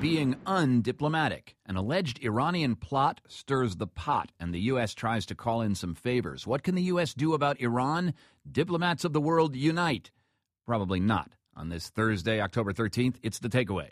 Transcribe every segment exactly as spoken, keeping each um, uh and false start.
being undiplomatic. An alleged Iranian plot stirs the pot, and the U S tries to call in some favors. What can the U S do about Iran? Diplomats of the world unite. Probably not. On this Thursday, October thirteenth, it's The Takeaway.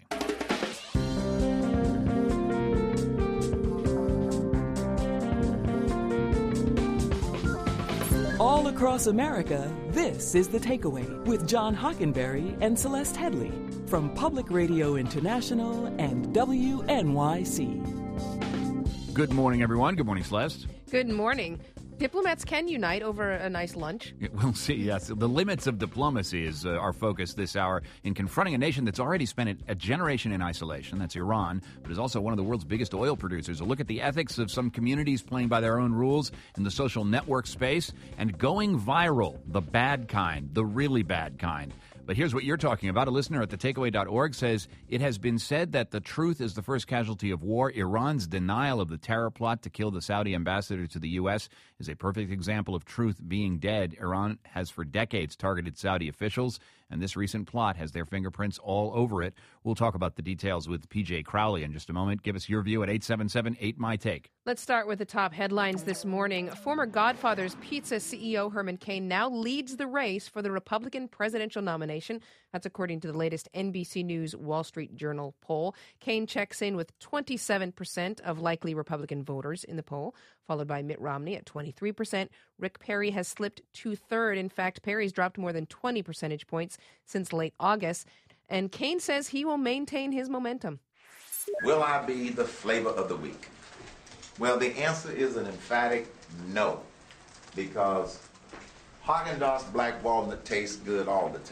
All across America, this is The Takeaway with John Hockenberry and Celeste Headley from Public Radio International and W N Y C. Good morning, everyone. Good morning, Celeste. Good morning. Diplomats can unite over a nice lunch. We'll see, yes. The limits of diplomacy is uh, our focus this hour in confronting a nation that's already spent a generation in isolation. That's Iran, but is also one of the world's biggest oil producers. A look at the ethics of some communities playing by their own rules in the social network space and going viral, the bad kind, the really bad kind. But here's what you're talking about. A listener at the takeaway dot org says, it has been said that the truth is the first casualty of war. Iran's denial of the terror plot to kill the Saudi ambassador to the U S is a perfect example of truth being dead. Iran has for decades targeted Saudi officials, and this recent plot has their fingerprints all over it. We'll talk about the details with P J Crowley in just a moment. Give us your view at eight seven seven eight M Y Take. Let's start with the top headlines this morning. Former Godfather's Pizza C E O Herman Cain now leads the race for the Republican presidential nomination. That's according to the latest N B C News Wall Street Journal poll. Cain checks in with twenty-seven percent of likely Republican voters in the poll, followed by Mitt Romney at twenty-three percent. Rick Perry has slipped to third. In fact, Perry's dropped more than twenty percentage points since late August. And Cain says he will maintain his momentum. Will I be the flavor of the week? Well, the answer is an emphatic no, because Haagen-Dazs black walnut tastes good all the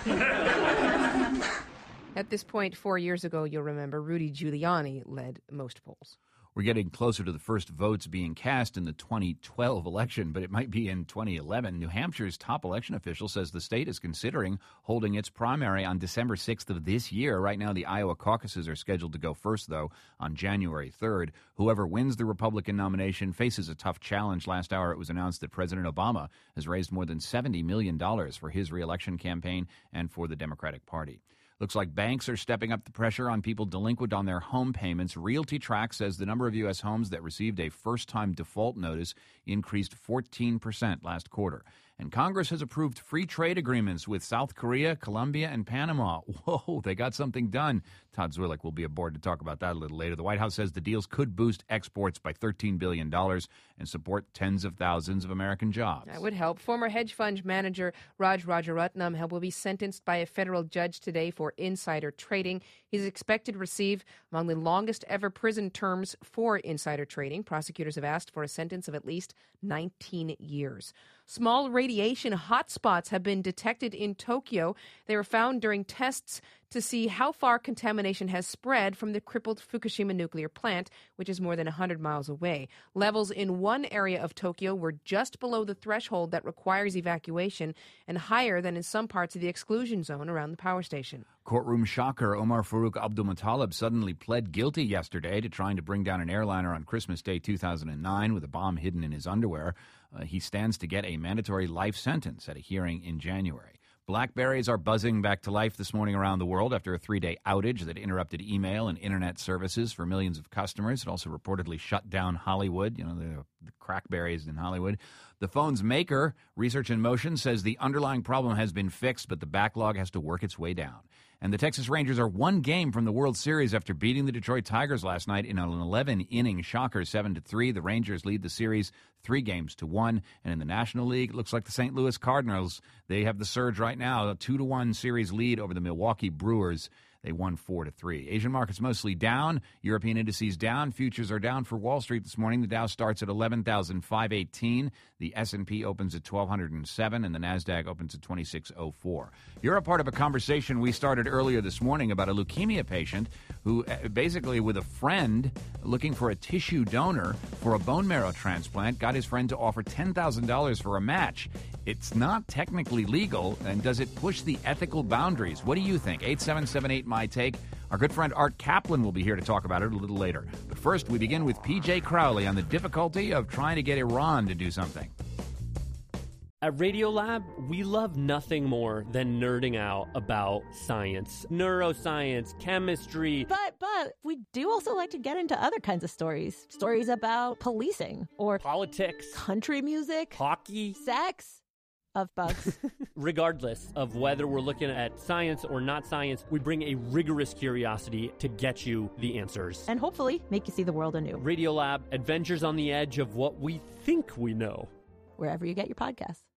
time. At this point, four years ago, you'll remember, Rudy Giuliani led most polls. We're getting closer to the first votes being cast in the twenty twelve election, but it might be in twenty eleven. New Hampshire's top election official says the state is considering holding its primary on December sixth of this year. Right now, the Iowa caucuses are scheduled to go first, though, on January third. Whoever wins the Republican nomination faces a tough challenge. Last hour, it was announced that President Obama has raised more than seventy million dollars for his reelection campaign and for the Democratic Party. Looks like banks are stepping up the pressure on people delinquent on their home payments. RealtyTrack says the number of U S homes that received a first-time default notice increased fourteen percent last quarter. And Congress has approved free trade agreements with South Korea, Colombia, and Panama. Whoa, they got something done. Todd Zwillich will be aboard to talk about that a little later. The White House says the deals could boost exports by thirteen billion dollars and support tens of thousands of American jobs. That would help. Former hedge fund manager Raj Rajaratnam will be sentenced by a federal judge today for insider trading. He's expected to receive among the longest ever prison terms for insider trading. Prosecutors have asked for a sentence of at least nineteen years. Small radiation hotspots have been detected in Tokyo. They were found during tests to see how far contamination has spread from the crippled Fukushima nuclear plant, which is more than one hundred miles away. Levels in one area of Tokyo were just below the threshold that requires evacuation and higher than in some parts of the exclusion zone around the power station. Courtroom shocker Omar Farouk Abdulmutallab suddenly pled guilty yesterday to trying to bring down an airliner on Christmas Day two thousand nine with a bomb hidden in his underwear. Uh, he stands to get a mandatory life sentence at a hearing in January. BlackBerries are buzzing back to life this morning around the world after a three-day outage that interrupted email and internet services for millions of customers. It also reportedly shut down Hollywood, you know, the, the crackberries in Hollywood. The phone's maker, Research in Motion, says the underlying problem has been fixed, but the backlog has to work its way down. And the Texas Rangers are one game from the World Series after beating the Detroit Tigers last night in an eleven-inning shocker, seven to three. The Rangers lead the series three games to one. And in the National League, it looks like the Saint Louis Cardinals, they have the surge right now, a two to one series lead over the Milwaukee Brewers. They won four to three. Asian markets mostly down. European indices down. Futures are down for Wall Street this morning. The Dow starts at eleven thousand five hundred eighteen. The S and P opens at twelve oh seven, and the Nasdaq opens at twenty-six oh four. You're a part of a conversation we started earlier this morning about a leukemia patient who uh, basically, with a friend looking for a tissue donor for a bone marrow transplant, got his friend to offer ten thousand dollars for a match. It's not technically legal, and does it push the ethical boundaries? What do you think? eight seven seven eight M Y Take. Our good friend Art Kaplan will be here to talk about it a little later. But first, we begin with P J Crowley on the difficulty of trying to get Iran to do something. At Radiolab, we love nothing more than nerding out about science, neuroscience, chemistry. But, but, we do also like to get into other kinds of stories. Stories about policing or politics, country music, hockey, sex, of bugs. Regardless of whether we're looking at science or not science, we bring a rigorous curiosity to get you the answers. And hopefully make you see the world anew. Radiolab, adventures on the edge of what we think we know. Wherever you get your podcasts.